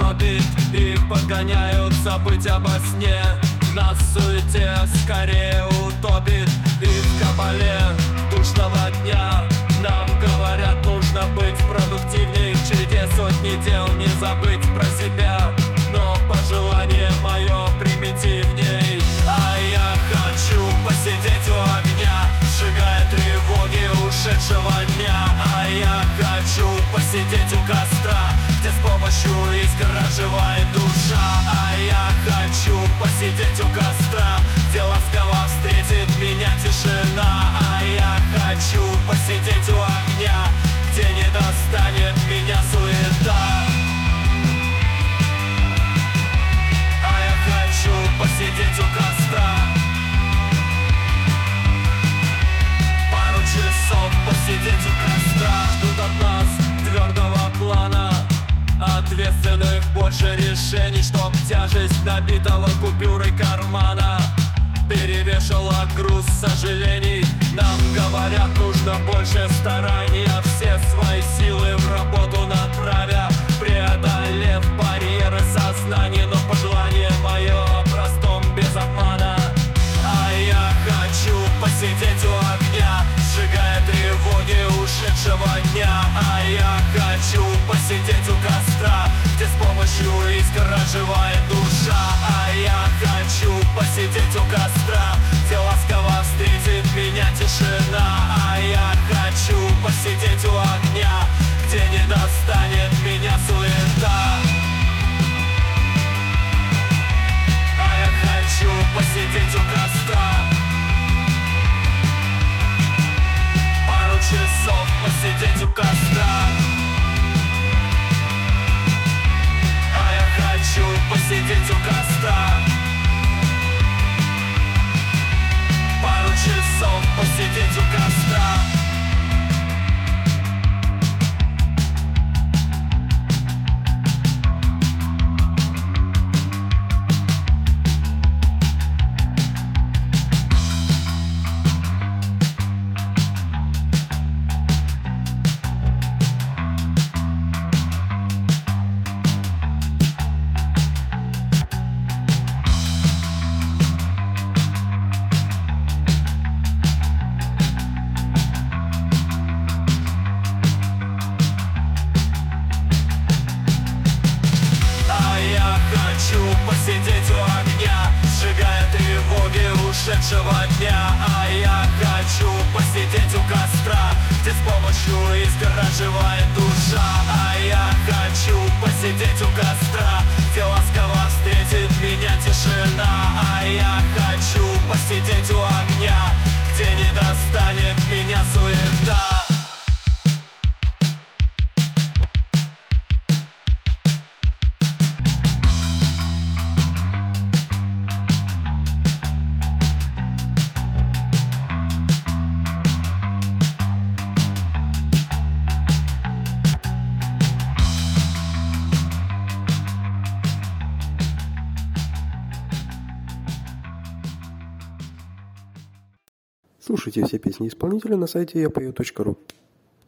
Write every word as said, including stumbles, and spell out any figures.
утопить и подгоняют забыть обо сне. Нас в суете скорее утопит. И в кабале душного дня нам говорят, нужно быть продуктивней. В череде сотни дел не забыть про себя, но пожелание мое примитивней. А я хочу посидеть у огня, сжигая тревоги ушедшего дня. А я хочу посидеть у костра, где с помощью искр оживает душа. А я хочу посидеть у костра, где ласково встретит меня тишина. А я хочу посидеть у огня, где не достанет меня суета. А я хочу посидеть у костра, пару часов посидеть у костра. Ждут от нас твердого плана, ответственных больше решений, чтоб тяжесть набитого купюрой кармана перевешала груз сожалений. Нам говорят, нужно больше стараний, а все свои силы в работу направя, преодолев барьеры сознания. Но пожелание мое о простом без обмана. А я хочу посидеть у огня, сжигая тревоги ушедшего дня. А я хочу посидеть у костра, где с помощью искр оживает душа. А я хочу посидеть у костра, где ласково встретит меня тишина. А я хочу посидеть у огня, где не достанет меня суета. А я хочу посидеть у костра, пару часов посидеть у костра. А я хочу посидеть у костра, пару часов посидеть у костра. Посидеть у огня, сжигая тревоги ушедшего дня. А я хочу посидеть у костра, где с помощью искр оживает душа. А я хочу посидеть у костра, где ласково встретит меня тишина. А я хочу посидеть у огня, где не достанет меня суета. Слушайте все песни исполнителя на сайте я пою точка ру.